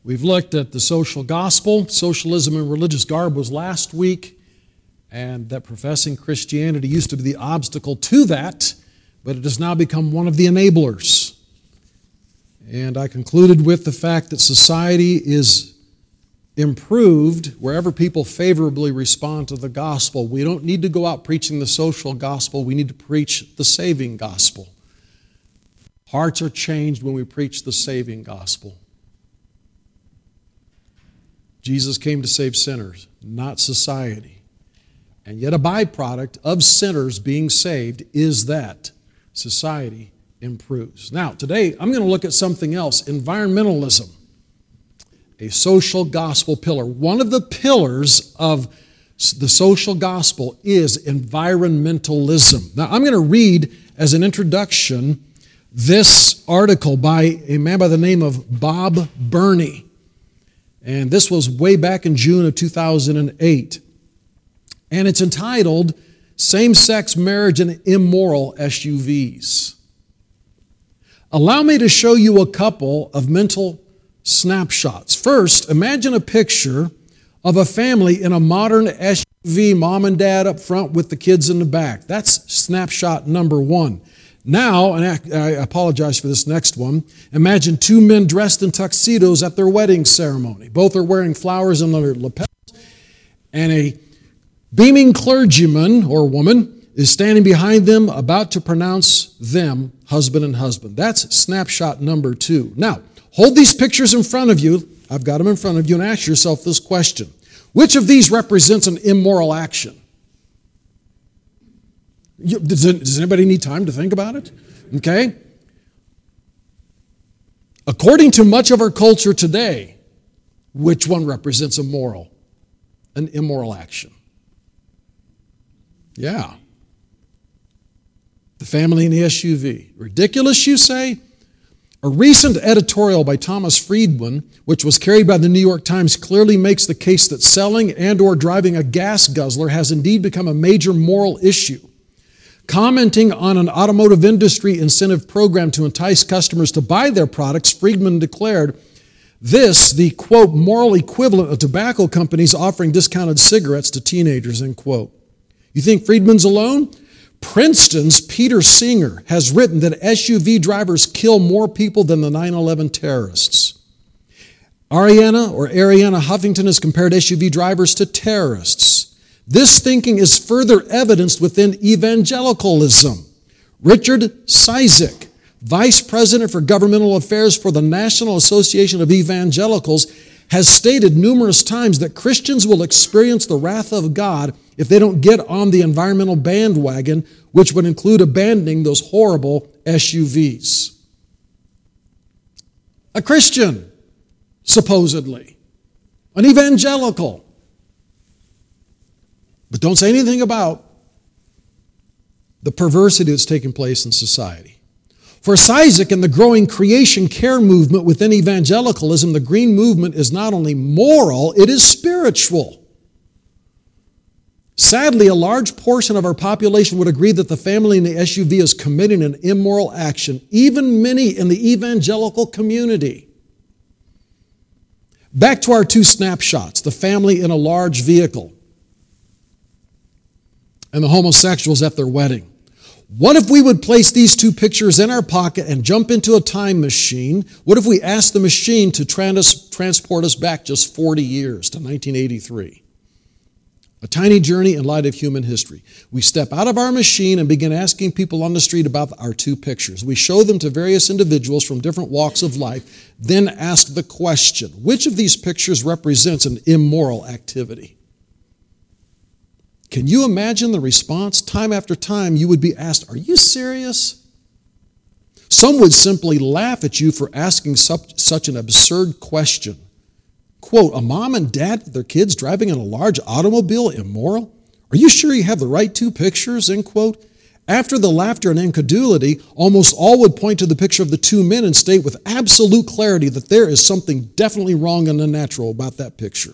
We've looked at the social gospel. Socialism and religious garb was last week, and that professing Christianity used to be the obstacle to that, but it has now become one of the enablers. And I concluded with the fact that society is improved wherever people favorably respond to the gospel. We don't need to go out preaching the social gospel. We need to preach the saving gospel. Hearts are changed when we preach the saving gospel. Jesus came to save sinners, not society. And yet a byproduct of sinners being saved is that society improves. Now, today I'm going to look at something else, environmentalism, a social gospel pillar. One of the pillars of the social gospel is environmentalism. Now, I'm going to read as an introduction this article by a man by the name of Bob Burney. And this was way back in June of 2008. And it's entitled, Same-Sex Marriage and Immoral SUVs. Allow me to show you a couple of mental snapshots. First, imagine a picture of a family in a modern SUV, mom and dad up front with the kids in the back. That's snapshot number one. Now, and I apologize for this next one, imagine two men dressed in tuxedos at their wedding ceremony. Both are wearing flowers in their lapels, and a beaming clergyman or woman is standing behind them about to pronounce them husband and husband. That's snapshot number two. Now, hold these pictures in front of you. I've got them in front of you, and ask yourself this question. Which of these represents an immoral action? Does anybody need time to think about it? Okay. According to much of our culture today, which one represents an immoral action? Yeah. The family in the SUV. Ridiculous, you say? A recent editorial by Thomas Friedman, which was carried by the New York Times, clearly makes the case that selling and or driving a gas guzzler has indeed become a major moral issue. Commenting on an automotive industry incentive program to entice customers to buy their products, Friedman declared this, the, quote, moral equivalent of tobacco companies offering discounted cigarettes to teenagers, end quote. You think Friedman's alone? Princeton's Peter Singer has written that SUV drivers kill more people than the 9/11 terrorists. Arianna Huffington has compared SUV drivers to terrorists. This thinking is further evidenced within evangelicalism. Richard Cizik, Vice President for Governmental Affairs for the National Association of Evangelicals, has stated numerous times that Christians will experience the wrath of God if they don't get on the environmental bandwagon, which would include abandoning those horrible SUVs. A Christian, supposedly, an evangelical. But don't say anything about the perversity that's taking place in society. For Cizik and the growing creation care movement within evangelicalism, the green movement is not only moral, it is spiritual. Sadly, a large portion of our population would agree that the family in the SUV is committing an immoral action, even many in the evangelical community. Back to our two snapshots, the family in a large vehicle and the homosexuals at their wedding. What if we would place these two pictures in our pocket and jump into a time machine? What if we asked the machine to transport us back just 40 years to 1983? A tiny journey in light of human history. We step out of our machine and begin asking people on the street about our two pictures. We show them to various individuals from different walks of life, then ask the question, which of these pictures represents an immoral activity? Can you imagine the response? Time after time, you would be asked, are you serious? Some would simply laugh at you for asking such an absurd question. Quote, a mom and dad with their kids driving in a large automobile immoral? Are you sure you have the right two pictures? End quote. After the laughter and incredulity, almost all would point to the picture of the two men and state with absolute clarity that there is something definitely wrong and unnatural about that picture.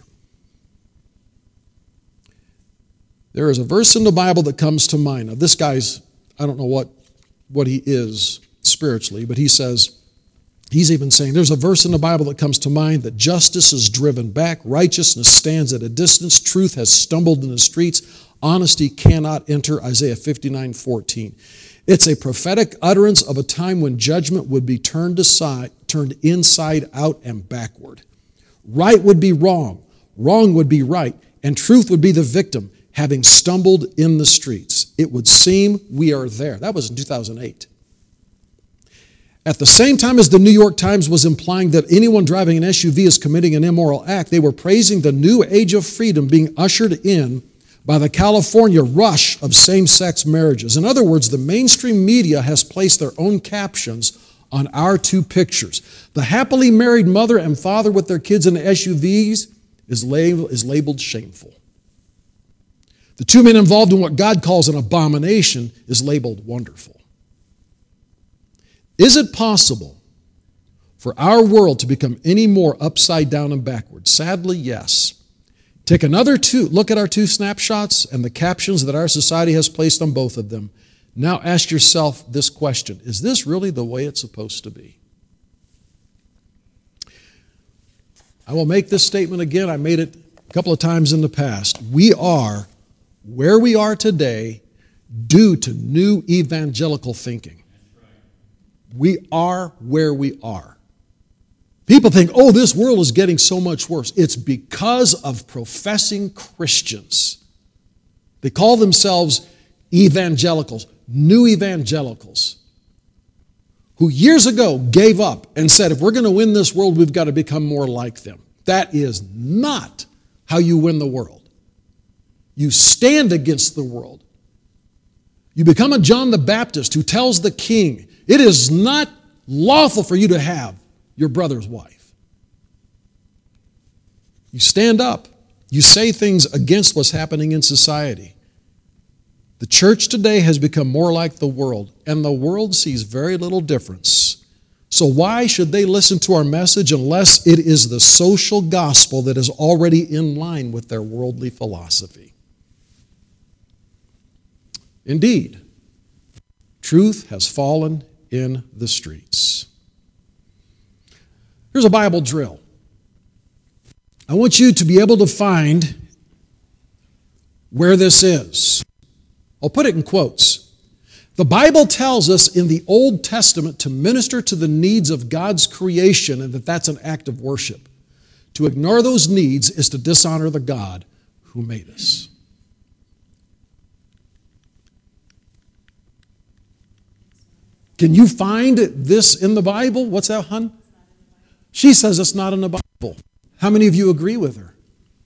There is a verse in the Bible that comes to mind. Now, this guy's, I don't know what he is spiritually, but he says, He's even saying, there's a verse in the Bible that comes to mind that justice is driven back, righteousness stands at a distance, truth has stumbled in the streets, honesty cannot enter, Isaiah 59:14. It's a prophetic utterance of a time when judgment would be turned inside out and backward. Right would be wrong, wrong would be right, and truth would be the victim, having stumbled in the streets. It would seem we are there. That was in 2008. At the same time as the New York Times was implying that anyone driving an SUV is committing an immoral act, they were praising the new age of freedom being ushered in by the California rush of same-sex marriages. In other words, the mainstream media has placed their own captions on our two pictures. The happily married mother and father with their kids in the SUVs is labeled shameful. The two men involved in what God calls an abomination is labeled wonderful. Is it possible for our world to become any more upside down and backward? Sadly, yes. Take look at our two snapshots and the captions that our society has placed on both of them. Now ask yourself this question: is this really the way it's supposed to be? I will make this statement again. I made it a couple of times in the past. We are where we are today due to new evangelical thinking. We are where we are. People think, oh, this world is getting so much worse. It's because of professing Christians. They call themselves evangelicals, new evangelicals, who years ago gave up and said, if we're going to win this world, we've got to become more like them. That is not how you win the world. You stand against the world. You become a John the Baptist who tells the king, it is not lawful for you to have your brother's wife. You stand up. You say things against what's happening in society. The church today has become more like the world, and the world sees very little difference. So why should they listen to our message unless it is the social gospel that is already in line with their worldly philosophy? Indeed, truth has fallen in the streets. Here's a Bible drill. I want you to be able to find where this is. I'll put it in quotes. The Bible tells us in the Old Testament to minister to the needs of God's creation and that that's an act of worship. To ignore those needs is to dishonor the God who made us. Can you find this in the Bible? What's that, hon? She says it's not in the Bible. How many of you agree with her?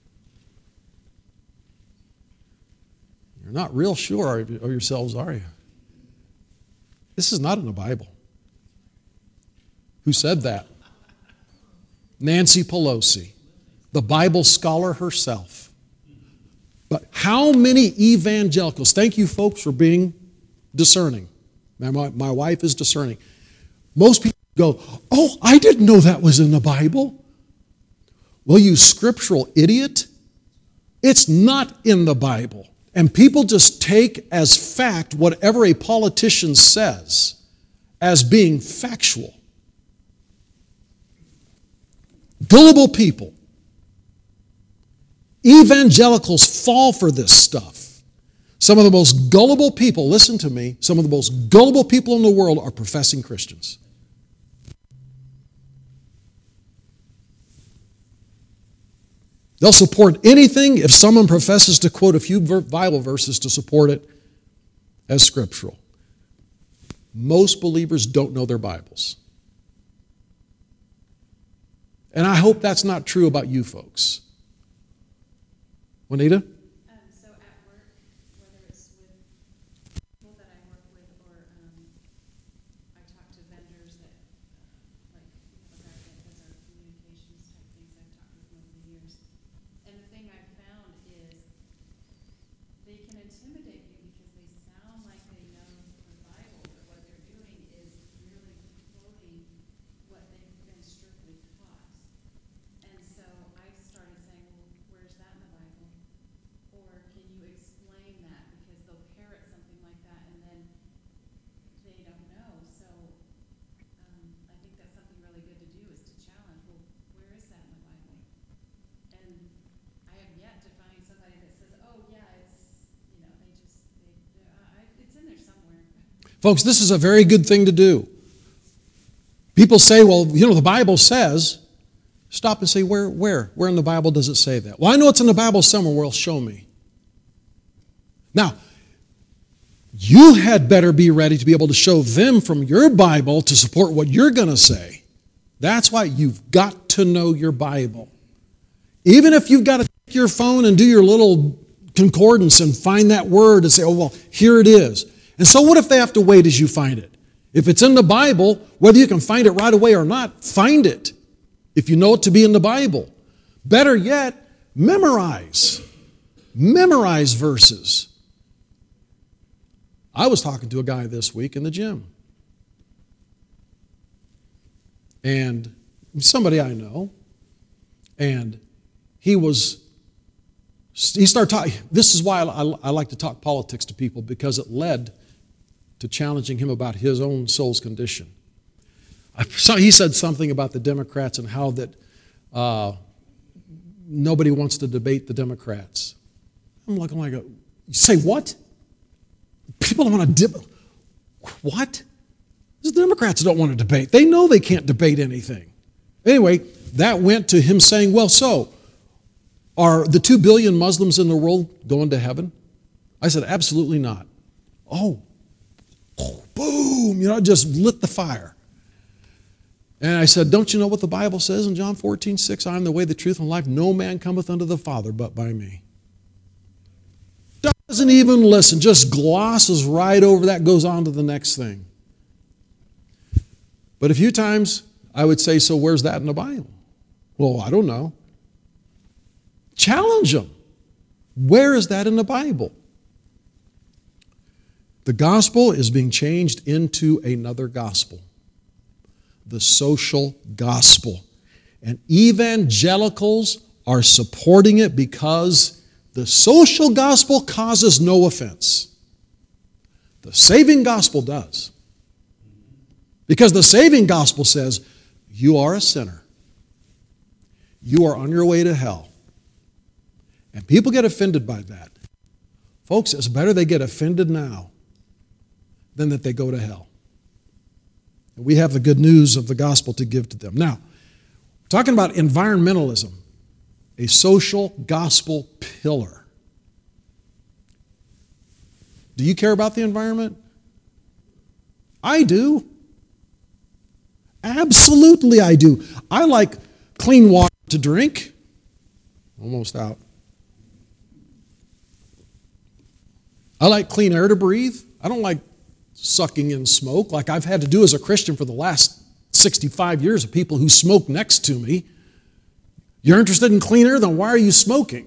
You're not real sure of yourselves, are you? This is not in the Bible. Who said that? Nancy Pelosi, the Bible scholar herself. But how many evangelicals, thank you folks for being discerning. My wife is discerning. Most people go, oh, I didn't know that was in the Bible. Well, you scriptural idiot, it's not in the Bible. And people just take as fact whatever a politician says as being factual. Gullible people. Evangelicals fall for this stuff. Some of the most gullible people, listen to me, some of the most gullible people in the world are professing Christians. They'll support anything if someone professes to quote a few Bible verses to support it as scriptural. Most believers don't know their Bibles. And I hope that's not true about you folks. Juanita? So at work, whether it's with people that I work with or I talk to vendors that, like a guy that does our communications type things, I've talked with him over the years. And the thing I've found is they can intimidate you because they sound like they know the Bible, but what they're doing is merely quoting what they've been strictly taught. And so I started saying, well, where's that in the Bible? Folks, this is a very good thing to do. People say, well, the Bible says, stop and say, where in the Bible does it say that? Well, I know it's in the Bible somewhere. Well, show me. Now, you had better be ready to be able to show them from your Bible to support what you're going to say. That's why you've got to know your Bible. Even if you've got to take your phone and do your little concordance and find that word and say, oh, well, here it is. And so what if they have to wait as you find it? If it's in the Bible, whether you can find it right away or not, find it. If you know it to be in the Bible. Better yet, memorize. Memorize verses. I was talking to a guy this week in the gym. And somebody I know. And he started talking. This is why I like to talk politics to people, because it led to challenging him about his own soul's condition. He said something about the Democrats and how that nobody wants to debate the Democrats. I'm looking like, you say what? People don't want to debate. What? The Democrats don't want to debate. They know they can't debate anything. Anyway, that went to him saying, well, so, are the 2 billion Muslims in the world going to heaven? I said, absolutely not. Oh, boom, it just lit the fire. And I said, don't you know what the Bible says in John 14:6? I am the way, the truth, and life. No man cometh unto the Father but by me. Doesn't even listen, just glosses right over that, goes on to the next thing. But a few times I would say, so where's that in the Bible? Well, I don't know. Challenge them. Where is that in the Bible? The gospel is being changed into another gospel. The social gospel. And evangelicals are supporting it because the social gospel causes no offense. The saving gospel does. Because the saving gospel says, you are a sinner. You are on your way to hell. And people get offended by that. Folks, it's better they get offended now than that they go to hell. And we have the good news of the gospel to give to them. Now, talking about environmentalism, a social gospel pillar. Do you care about the environment? I do. Absolutely I do. I like clean water to drink. Almost out. I like clean air to breathe. I don't like sucking in smoke like I've had to do as a Christian for the last 65 years of people who smoke next to me. You're interested in clean air? Then why are you smoking?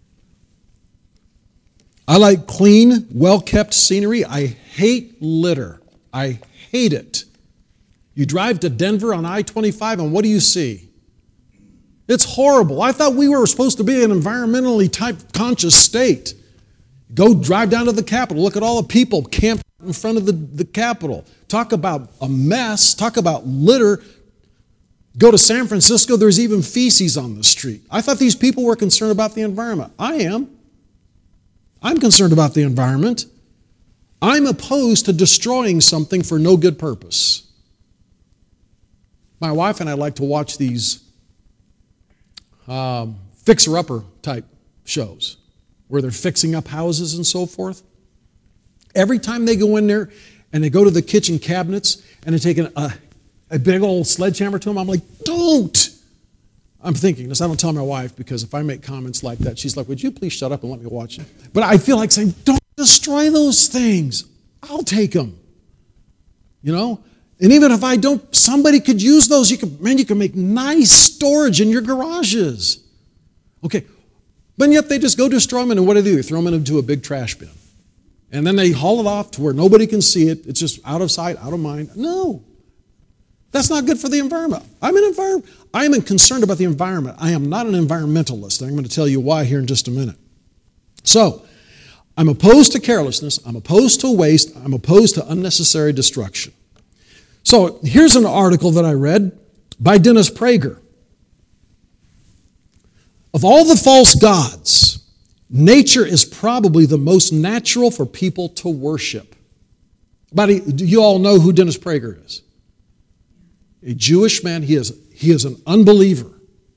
I like clean, well-kept scenery. I hate litter. I hate it. You drive to Denver on I-25 and what do you see? It's horrible. I thought we were supposed to be an environmentally conscious state. Go drive down to the Capitol. Look at all the people camped in front of the Capitol. Talk about a mess. Talk about litter. Go to San Francisco, there's even feces on the street. I thought these people were concerned about the environment. I am. I'm concerned about the environment. I'm opposed to destroying something for no good purpose. My wife and I like to watch these fixer-upper type shows where they're fixing up houses and so forth. Every time they go in there and they go to the kitchen cabinets and they're taking a big old sledgehammer to them, I'm like, don't! I'm thinking this. I don't tell my wife because if I make comments like that, she's like, would you please shut up and let me watch it? But I feel like saying, don't destroy those things. I'll take them. You know? And even if I don't, somebody could use those. You can make nice storage in your garages. Okay. But yet they just go destroy them, and what do? They throw them into a big trash bin. And then they haul it off to where nobody can see it. It's just out of sight, out of mind. No. That's not good for the environment. I am concerned about the environment. I am not an environmentalist. I'm going to tell you why here in just a minute. So, I'm opposed to carelessness. I'm opposed to waste. I'm opposed to unnecessary destruction. So, here's an article that I read by Dennis Prager. Of all the false gods, nature is probably the most natural for people to worship. Do you all know who Dennis Prager is? A Jewish man. He is an unbeliever.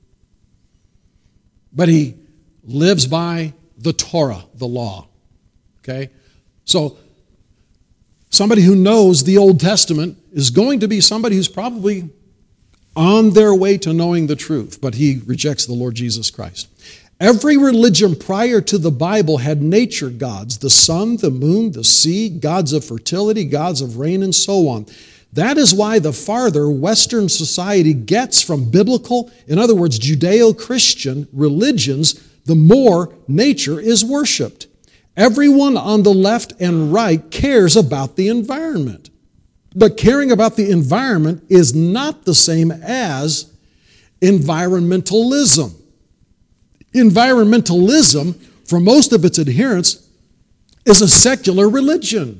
But he lives by the Torah, the law. Okay? So, somebody who knows the Old Testament is going to be somebody who's probably on their way to knowing the truth, but he rejects the Lord Jesus Christ. Every religion prior to the Bible had nature gods, the sun, the moon, the sea, gods of fertility, gods of rain, and so on. That is why the farther Western society gets from biblical, in other words, Judeo-Christian religions, the more nature is worshipped. Everyone on the left and right cares about the environment. But caring about the environment is not the same as environmentalism. Environmentalism, for most of its adherents, is a secular religion.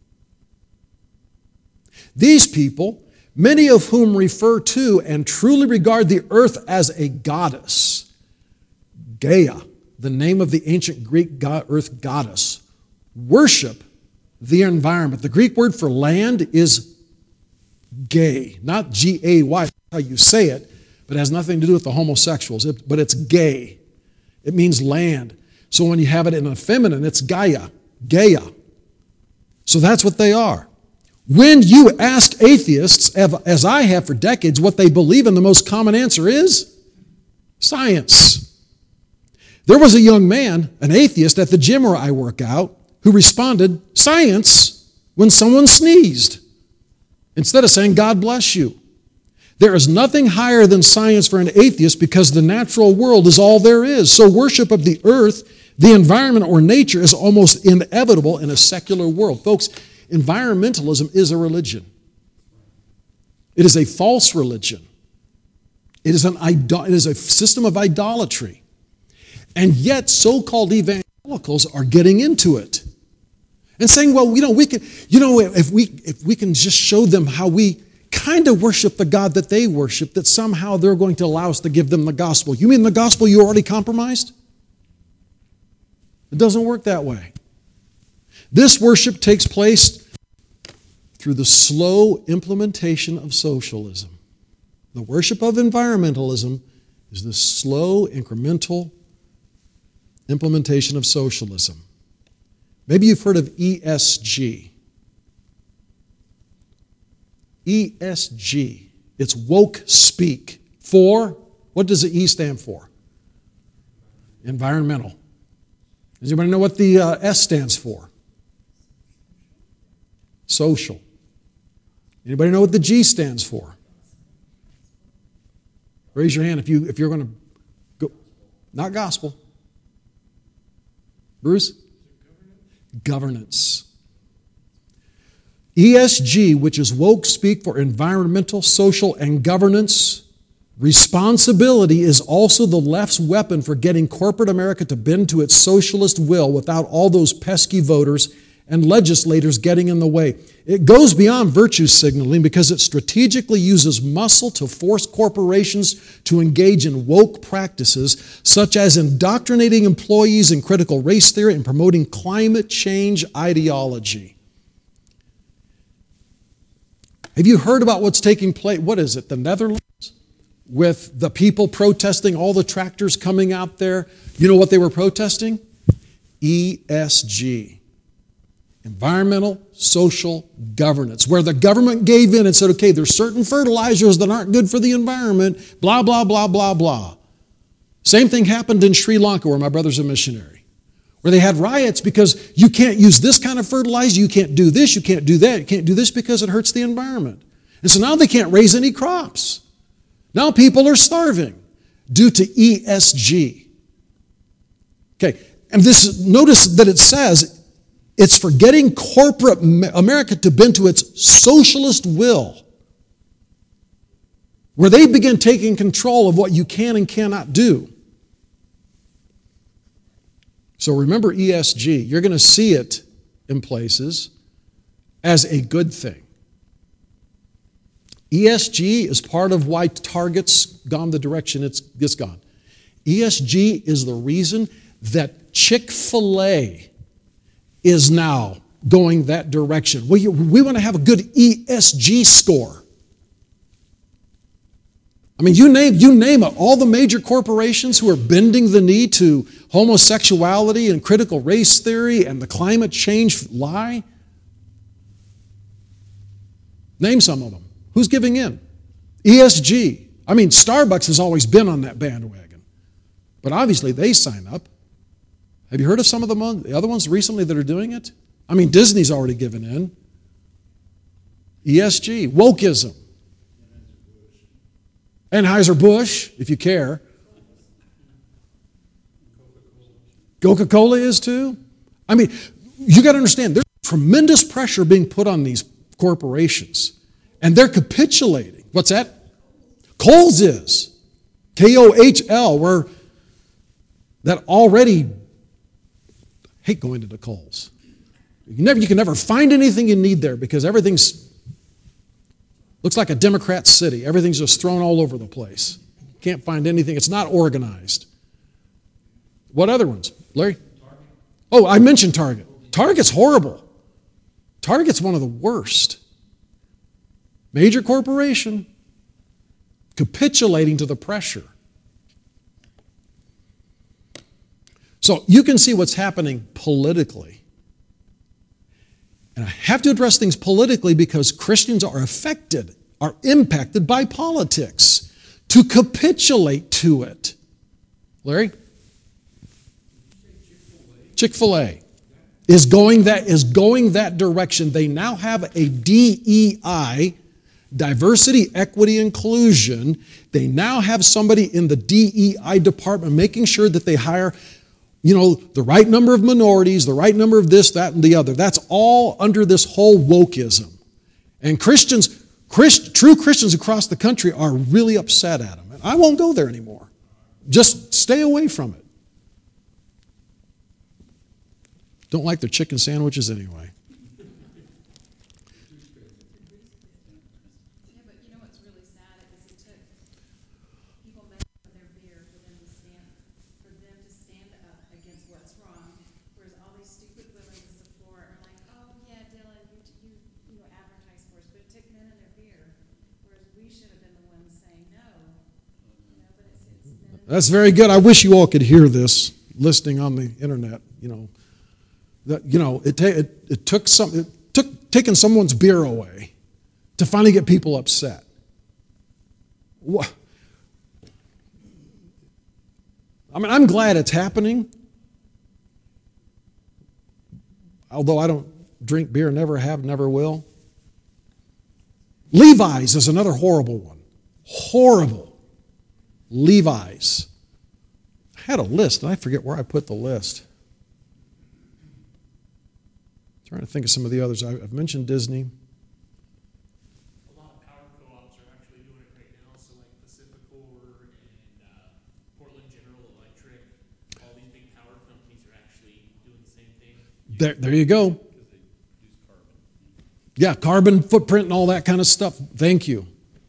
These people, many of whom refer to and truly regard the earth as a goddess, Gaia, the name of the ancient Greek earth goddess, worship the environment. The Greek word for land is gay, not G-A-Y, that's how you say it, but it has nothing to do with the homosexuals, but it's gay. It means land. So when you have it in a feminine, it's Gaia. So that's what they are. When you ask atheists, as I have for decades, what they believe in, the most common answer is science. There was a young man, an atheist, at the gym where I work out, who responded, science, when someone sneezed, instead of saying, God bless you. There is nothing higher than science for an atheist because the natural world is all there is. So worship of the earth, the environment, or nature is almost inevitable in a secular world. Folks, environmentalism is a religion. It is a false religion. It is a system of idolatry. And yet, so-called evangelicals are getting into it and saying, well, if we can just show them how we kind of worship the God that they worship, that somehow they're going to allow us to give them the gospel. You mean the gospel you already compromised? It doesn't work that way. This worship takes place through the slow implementation of socialism. The worship of environmentalism is the slow, incremental implementation of socialism. Maybe you've heard of ESG. ESG. It's woke speak. For, what does the E stand for? Environmental. Does anybody know what the S stands for? Social. Anybody know what the G stands for? Raise your hand if you're going to go. Not gospel. Bruce? Governance. ESG, which is woke speak for environmental, social, and governance. Responsibility is also the left's weapon for getting corporate America to bend to its socialist will without all those pesky voters and legislators getting in the way. It goes beyond virtue signaling because it strategically uses muscle to force corporations to engage in woke practices such as indoctrinating employees in critical race theory and promoting climate change ideology. Have you heard about what's taking place? What is it, the Netherlands? With the people protesting, all the tractors coming out there. You know what they were protesting? ESG. Environmental, social governance. Where the government gave in and said, okay, there's certain fertilizers that aren't good for the environment, blah, blah, blah, blah, blah. Same thing happened in Sri Lanka where my brother's a missionary. Where they had riots because you can't use this kind of fertilizer, you can't do this, you can't do that, you can't do this because it hurts the environment. And so now they can't raise any crops. Now people are starving due to ESG. Okay, and notice that it says it's for getting corporate America to bend to its socialist will, where they begin taking control of what you can and cannot do. So remember ESG. You're going to see it in places as a good thing. ESG is part of why Target's gone the direction it's gone. ESG is the reason that Chick-fil-A is now going that direction. We want to have a good ESG score. I mean, you name it. All the major corporations who are bending the knee to homosexuality and critical race theory and the climate change lie. Name some of them. Who's giving in? ESG. I mean, Starbucks has always been on that bandwagon. But obviously they sign up. Have you heard of some of the other ones recently that are doing it? I mean, Disney's already given in. ESG. Wokeism. Anheuser-Busch, if you care. Coca-Cola is too. I mean, you got to understand, there's tremendous pressure being put on these corporations. And they're capitulating. What's that? Kohl's is. K-O-H-L, where that already, hate going to the Kohl's. You can never find anything you need there because everything's, looks like a Democrat city. Everything's just thrown all over the place. Can't find anything. It's not organized. What other ones? Larry? Oh, I mentioned Target. Target's horrible. Target's one of the worst. Major corporation capitulating to the pressure. So you can see what's happening politically. And I have to address things politically because Christians are affected, are impacted by politics to capitulate to it. Larry? Chick-fil-A is going that direction. They now have a DEI, diversity, equity, inclusion. They now have somebody in the DEI department making sure that they hire, the right number of minorities, the right number of this, that, and the other. That's all under this whole wokeism. And true Christians across the country are really upset at them. And I won't go there anymore. Just stay away from it. Don't like their chicken sandwiches anyway. Yeah, but you know what's really sad is it took people messing with their beer for them to stand up against what's wrong, whereas all these stupid women in the floor are like, oh yeah, Dylan, you advertise for us, but it took men and their beer, whereas we should have been the ones saying no. But it's men. That's very good. I wish you all could hear this listening on the internet. It took taking someone's beer away to finally get people upset. I mean, I'm glad it's happening. Although I don't drink beer, never have, never will. Levi's is another horrible one. Horrible. Levi's. I had a list, and I forget where I put the list. Trying to think of some of the others. I've mentioned Disney. A lot of power co-ops are actually doing it right now. So like Pacificor and Portland General Electric, all these big power companies are actually doing the same thing. There you go. Because they use carbon. Yeah, carbon footprint and all that kind of stuff. Thank you.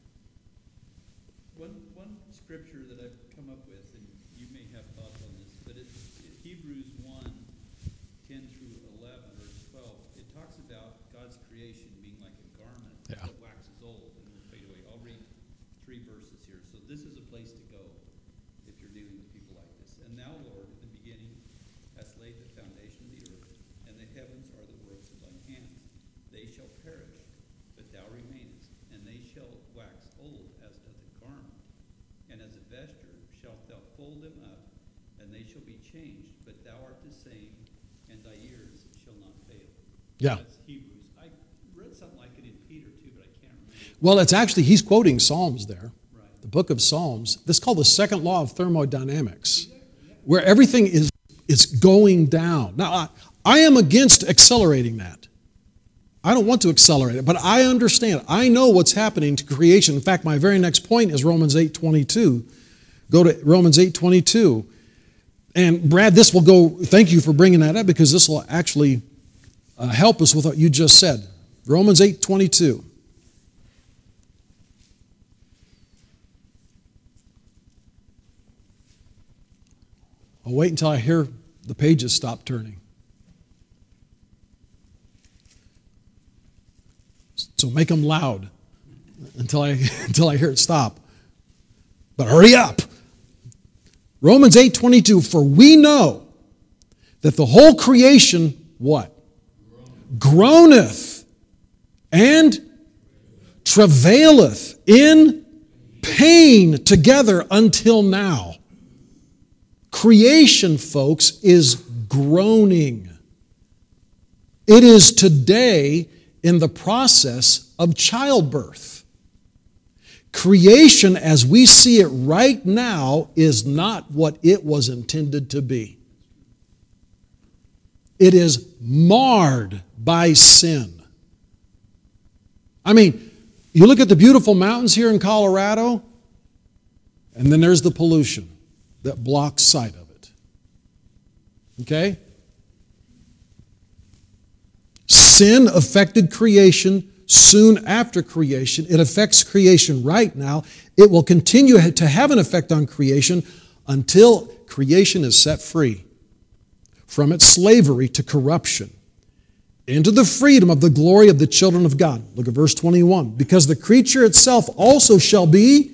One scripture that I've come up with, and you may have thoughts on this, but it's Hebrews 1:10 through 11 or 12. It talks about God's creation being like a garment Yeah. that waxes old and will fade away. I'll read 3 verses here. So this is a place to go if you're dealing with people like this. And now, Lord, at the beginning hast laid the foundation of the earth, and the heavens are the works of thine hands. They shall perish, but thou remainest, and they shall wax old as doth a garment. And as a vesture shalt thou fold them up, and they shall be changed, but thou art the same, and thy years shall not fail. Yeah. That's Hebrews. I read something like it in Peter too, but I can't remember. Well, it's actually, he's quoting Psalms there. Right. The book of Psalms. This is called the second law of thermodynamics, where everything is going down. Now, I am against accelerating that. I don't want to accelerate it, but I understand. I know what's happening to creation. In fact, my very next point is Romans 8:22. Go to Romans 8:22. And Brad, this will go, thank you for bringing that up because this will actually help us with what you just said. Romans 8:22. I'll wait until I hear the pages stop turning. So make them loud until I hear it stop. But hurry up. Romans 8:22, for we know that the whole creation, what? Groaneth and travaileth in pain together until now. Creation, folks, is groaning. It is today in the process of childbirth. Creation, as we see it right now, is not what it was intended to be. It is marred by sin. I mean, you look at the beautiful mountains here in Colorado, and then there's the pollution that blocks sight of it. Okay? Sin affected creation soon after creation. It affects creation right now. It will continue to have an effect on creation until creation is set free from its slavery to corruption into the freedom of the glory of the children of God. Look at verse 21. Because the creature itself also shall be,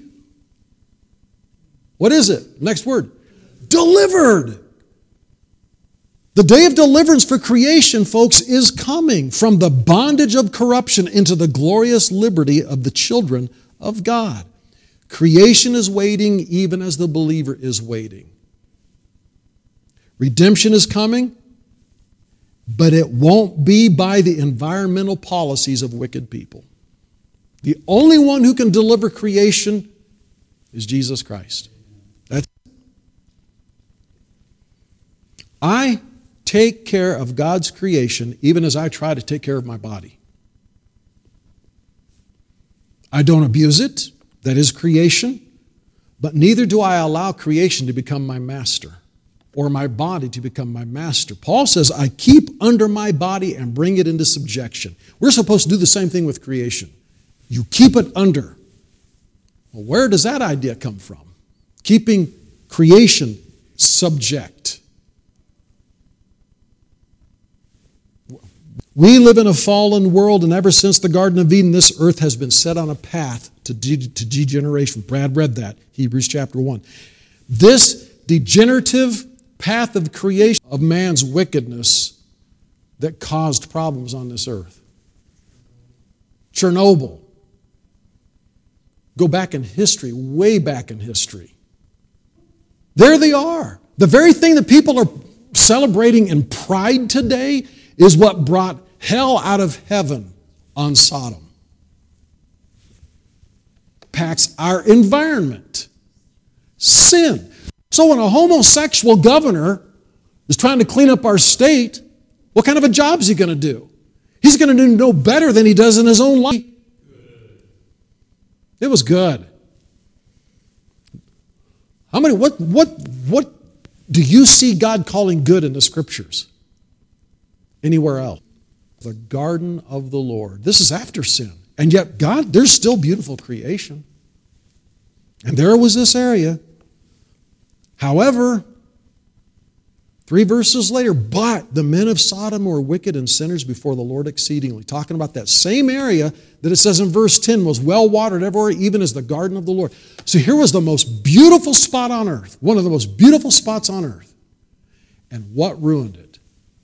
what is it? Next word. Delivered. The day of deliverance for creation, folks, is coming from the bondage of corruption into the glorious liberty of the children of God. Creation is waiting even as the believer is waiting. Redemption is coming, but it won't be by the environmental policies of wicked people. The only one who can deliver creation is Jesus Christ. I take care of God's creation even as I try to take care of my body. I don't abuse it, that is creation, but neither do I allow creation to become my master or my body to become my master. Paul says, I keep under my body and bring it into subjection. We're supposed to do the same thing with creation. You keep it under. Well, where does that idea come from? Keeping creation subject. We live in a fallen world, and ever since the Garden of Eden, this earth has been set on a path to degeneration. Brad read that, Hebrews chapter 1. This degenerative path of creation of man's wickedness that caused problems on this earth. Chernobyl. Go back in history, way back in history. There they are. The very thing that people are celebrating in pride today is what brought hell out of heaven on Sodom. Impacts our environment. Sin. So when a homosexual governor is trying to clean up our state, what kind of a job is he going to do? He's going to do no better than he does in his own life. It was good. What do you see God calling good in the Scriptures? Anywhere else? The garden of the Lord. This is after sin. And yet, God, there's still beautiful creation. And there was this area. However, 3 verses later, but the men of Sodom were wicked and sinners before the Lord exceedingly. Talking about that same area that it says in verse 10 was well watered everywhere, even as the garden of the Lord. So here was the most beautiful spot on earth, one of the most beautiful spots on earth. And what ruined it?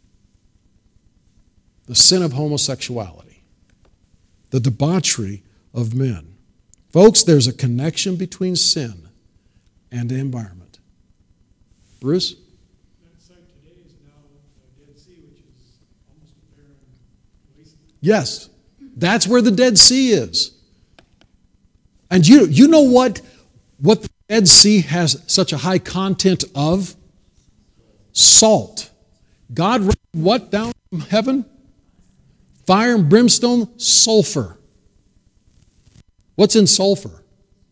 The sin of homosexuality, the debauchery of men. Folks, there's a connection between sin and the environment. Bruce? That site today is now the Dead Sea, which is almost a barren wasteland. Yes, that's where the Dead Sea is. And you know what the Dead Sea has such a high content of? Salt. God rained what down from heaven? Fire and brimstone, sulfur. What's in sulfur?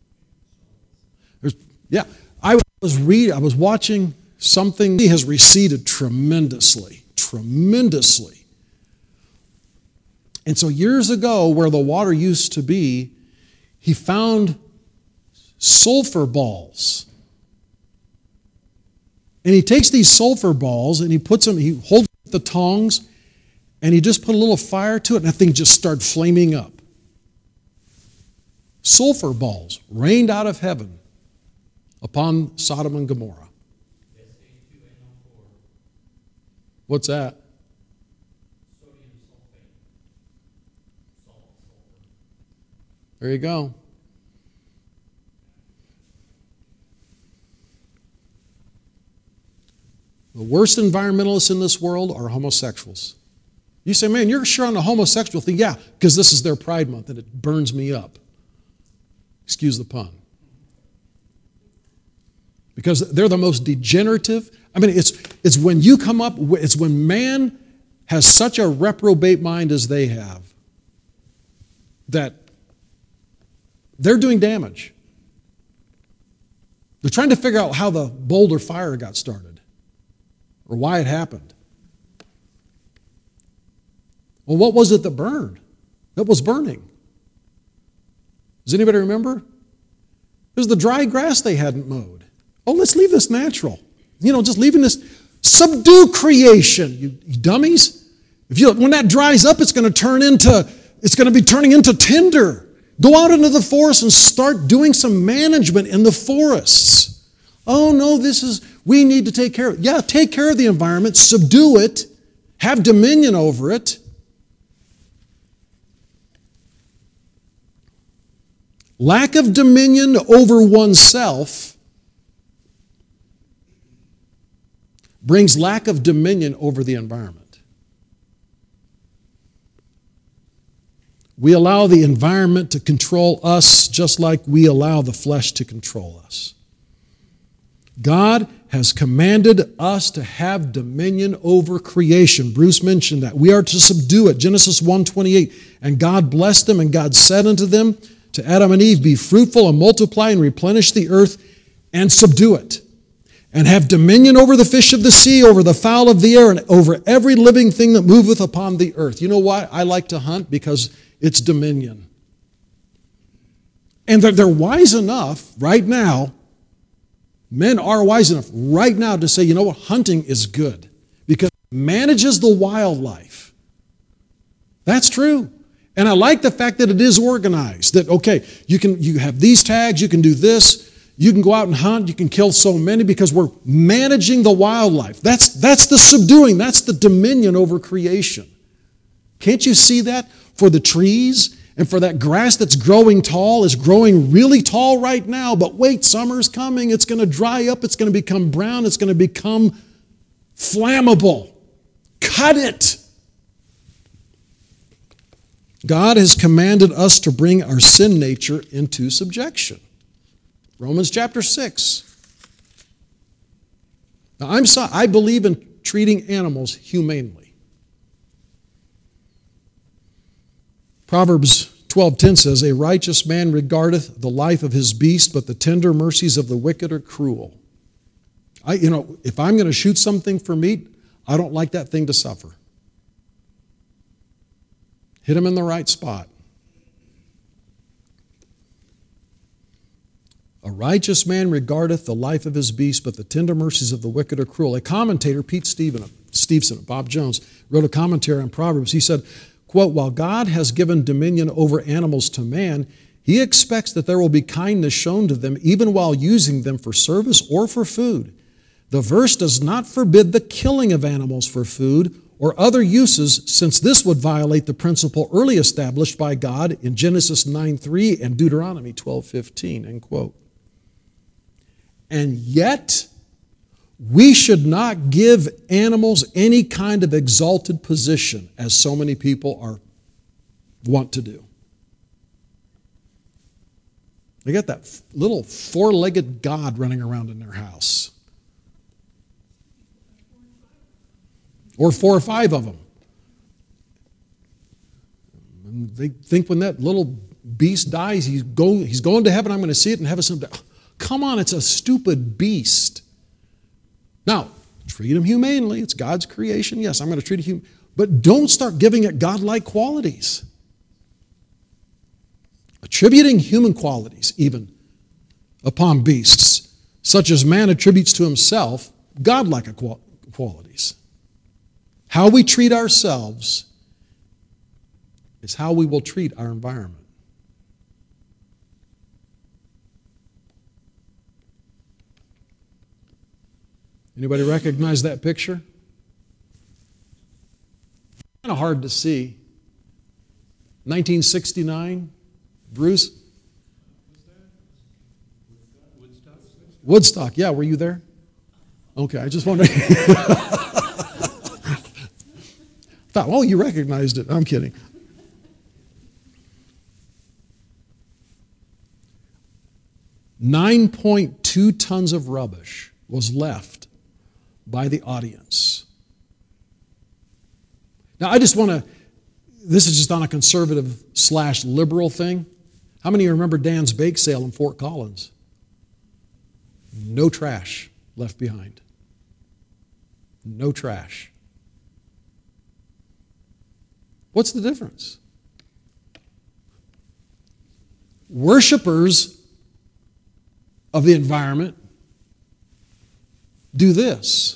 I was watching something. He has receded tremendously. And so years ago, where the water used to be, he found sulfur balls. And he takes these sulfur balls and he holds the tongs, and he just put a little fire to it, and that thing just started flaming up. sulfur balls rained out of heaven upon Sodom and Gomorrah. Sa2NO4, What's that? sodium sulfate, sulfur. There you go. The worst environmentalists in this world are homosexuals. You say, man, you're sure on the homosexual thing? Yeah, because this is their Pride Month and it burns me up. Excuse the pun. Because they're the most degenerative. I mean, it's when you come up, it's when man has such a reprobate mind as they have that they're doing damage. They're trying to figure out how the Boulder fire got started or why it happened. Well, what was it that burned? That was burning. Does anybody remember? It was the dry grass they hadn't mowed. Oh, let's leave this natural. Just leaving this. Subdue creation, you dummies. When that dries up, it's going to be turning into tinder. Go out into the forest and start doing some management in the forests. Oh no, we need to take care of it. Yeah, take care of the environment, subdue it, have dominion over it. Lack of dominion over oneself brings lack of dominion over the environment. We allow the environment to control us just like we allow the flesh to control us. God has commanded us to have dominion over creation. Bruce mentioned that. We are to subdue it. Genesis 1:28. And God blessed them, and God said unto them, to Adam and Eve, be fruitful and multiply and replenish the earth and subdue it. And have dominion over the fish of the sea, over the fowl of the air, and over every living thing that moveth upon the earth. You know why I like to hunt? Because it's dominion. And they're wise enough right now, men are wise enough right now to say, you know what, hunting is good because it manages the wildlife. That's true. And I like the fact that it is organized, that, okay, you have these tags, you can do this, you can go out and hunt, you can kill so many because we're managing the wildlife. That's the subduing, that's the dominion over creation. Can't you see that? For the trees and for that grass that's growing tall, is growing really tall right now, but wait, summer's coming, it's going to dry up, it's going to become brown, it's going to become flammable. Cut it. God has commanded us to bring our sin nature into subjection. Romans chapter 6. Now, I believe in treating animals humanely. Proverbs 12:10 says, a righteous man regardeth the life of his beast, but the tender mercies of the wicked are cruel. If I'm going to shoot something for meat, I don't like that thing to suffer. Hit him in the right spot. A righteous man regardeth the life of his beast, but the tender mercies of the wicked are cruel. A commentator, Pete Stevenson, Bob Jones, wrote a commentary on Proverbs. He said, quote, while God has given dominion over animals to man, he expects that there will be kindness shown to them even while using them for service or for food. The verse does not forbid the killing of animals for food or other uses, since this would violate the principle early established by God in Genesis 9:3 and Deuteronomy 12:15, end quote. And yet, we should not give animals any kind of exalted position, as so many people want to do. They got that little four-legged god running around in their house. Or 4 or 5 of them. And they think when that little beast dies, he's going to heaven, I'm going to see it in heaven someday. Come on, it's a stupid beast. Now, treat him humanely. It's God's creation. Yes, I'm going to treat it human. But don't start giving it godlike qualities. Attributing human qualities, even, upon beasts, such as man attributes to himself, godlike qualities. How we treat ourselves is how we will treat our environment. Anybody recognize that picture? Kind of hard to see. 1969, Bruce? Woodstock, yeah, were you there? Okay, I just wondered. Thought, oh, you recognized it. I'm kidding. $9.2 tons of rubbish was left by the audience. Now, I just want to, this is just on a conservative/liberal thing. How many of you remember Dan's Bake Sale in Fort Collins? No trash left behind. No trash. What's the difference? Worshippers of the environment do this.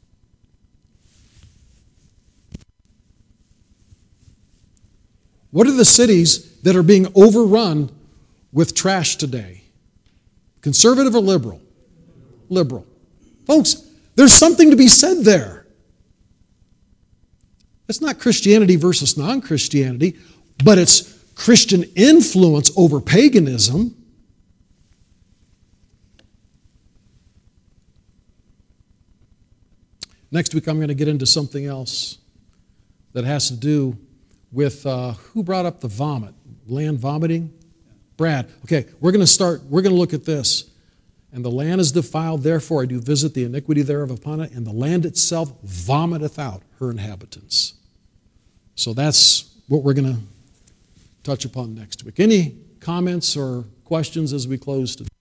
What are the cities that are being overrun with trash today? Conservative or liberal? Liberal. Folks, there's something to be said there. It's not Christianity versus non-Christianity, but it's Christian influence over paganism. Next week, I'm going to get into something else that has to do with who brought up the vomit? Land vomiting? Brad. Okay, we're going to look at this. And the land is defiled, therefore I do visit the iniquity thereof upon it, and the land itself vomiteth out her inhabitants. So that's what we're going to touch upon next week. Any comments or questions as we close today?